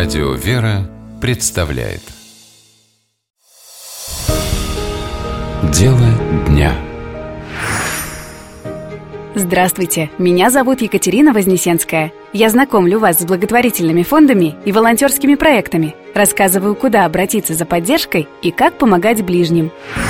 Радио «Вера» представляет Дело дня. Здравствуйте, меня зовут Екатерина Вознесенская. Я знакомлю вас с благотворительными фондами и волонтерскими проектами, рассказываю, куда обратиться за поддержкой и как помогать ближним.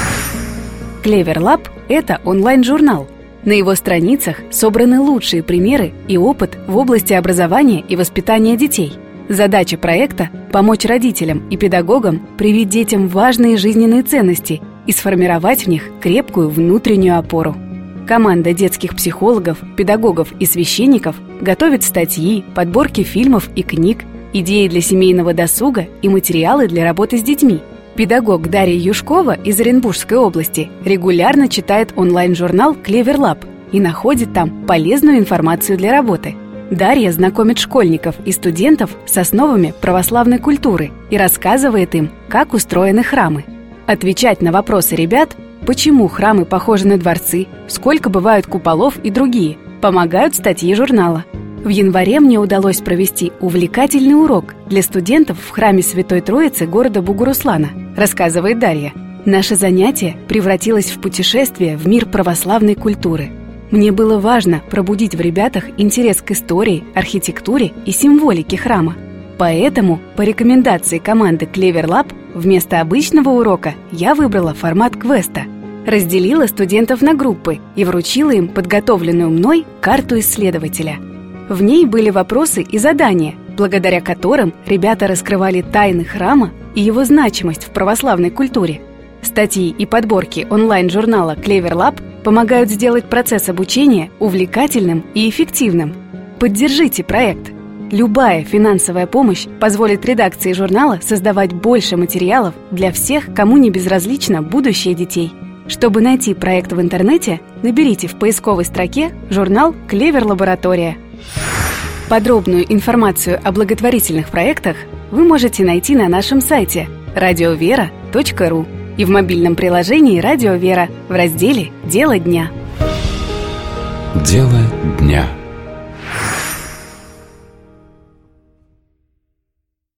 Clever Lab – это онлайн-журнал. На его страницах собраны лучшие примеры и опыт в области образования и воспитания детей. Задача проекта – помочь родителям и педагогам привить детям важные жизненные ценности и сформировать в них крепкую внутреннюю опору. Команда детских психологов, педагогов и священников готовит статьи, подборки фильмов и книг, идеи для семейного досуга и материалы для работы с детьми. Педагог Дарья Юшкова из Оренбургской области регулярно читает онлайн-журнал Clever Lab и находит там полезную информацию для работы. Дарья знакомит школьников и студентов с основами православной культуры и рассказывает им, как устроены храмы. Отвечать на вопросы ребят, почему храмы похожи на дворцы, сколько бывают куполов и другие, помогают статьи журнала. В январе мне удалось провести увлекательный урок для студентов в храме Святой Троицы города Бугуруслана, рассказывает Дарья. Наше занятие превратилось в путешествие в мир православной культуры. Мне было важно пробудить в ребятах интерес к истории, архитектуре и символике храма. Поэтому, по рекомендации команды Clever Lab, вместо обычного урока я выбрала формат квеста. Разделила студентов на группы и вручила им подготовленную мной карту исследователя. В ней были вопросы и задания, благодаря которым ребята раскрывали тайны храма и его значимость в православной культуре. Статьи и подборки онлайн-журнала Clever Lab помогают сделать процесс обучения увлекательным и эффективным. Поддержите проект. Любая финансовая помощь позволит редакции журнала создавать больше материалов для всех, кому не безразлично будущее детей. Чтобы найти проект в интернете, наберите в поисковой строке журнал «Clever Лаборатория». Подробную информацию о благотворительных проектах вы можете найти на нашем сайте radiovera.ru и в мобильном приложении «Радио Вера» в разделе «Дело дня». Дело дня.